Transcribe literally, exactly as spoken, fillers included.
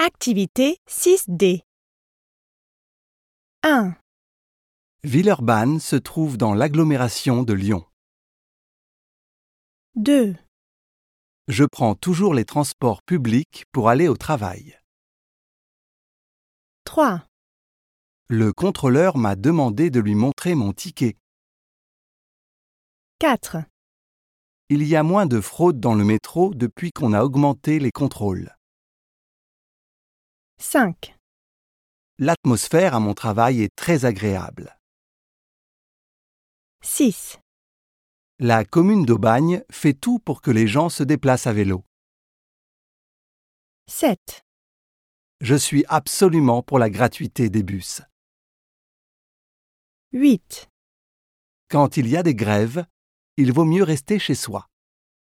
Activité six D. un. Villeurbanne se trouve dans l'agglomération de Lyon. deux. Je prends toujours les transports publics pour aller au travail. trois. Le contrôleur m'a demandé de lui montrer mon ticket. quatre. Il y a moins de fraude dans le métro depuis qu'on a augmenté les contrôles. cinq. L'atmosphère à mon travail est très agréable. six. La commune d'Aubagne fait tout pour que les gens se déplacent à vélo. sept. Je suis absolument pour la gratuité des bus. huit. Quand il y a des grèves, il vaut mieux rester chez soi.